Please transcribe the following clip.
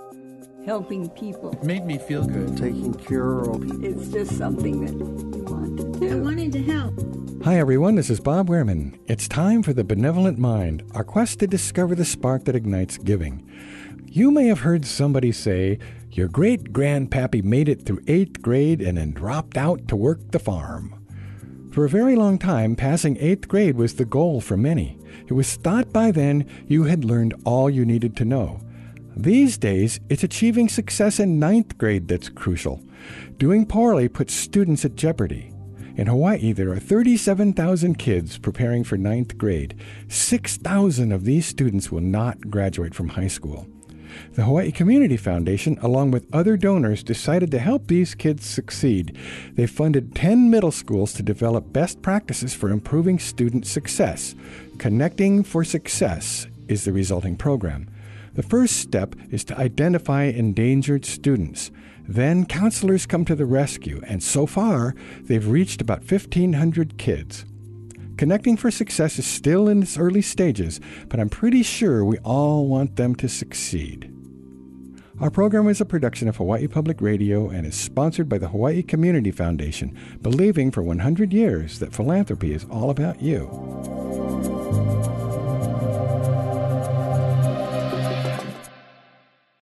helping people. It made me feel good. Taking care of people. It's just something that you want to do. I wanted to help. Hi everyone, this is Bob Wehrman. It's time for The Benevolent Mind, our quest to discover the spark that ignites giving. You may have heard somebody say, your great-grandpappy made it through 8th grade and then dropped out to work the farm. For a very long time, passing 8th grade was the goal for many. It was thought by then you had learned all you needed to know. These days, it's achieving success in 9th grade that's crucial. Doing poorly puts students at jeopardy. In Hawaii, there are 37,000 kids preparing for 9th grade. 6,000 of these students will not graduate from high school. The Hawaii Community Foundation, along with other donors, decided to help these kids succeed. They funded 10 middle schools to develop best practices for improving student success. Connecting for Success is the resulting program. The first step is to identify endangered students. Then counselors come to the rescue, and so far, they've reached about 1,500 kids. Connecting for Success is still in its early stages, but I'm pretty sure we all want them to succeed. Our program is a production of Hawaii Public Radio and is sponsored by the Hawaii Community Foundation, believing for 100 years that philanthropy is all about you.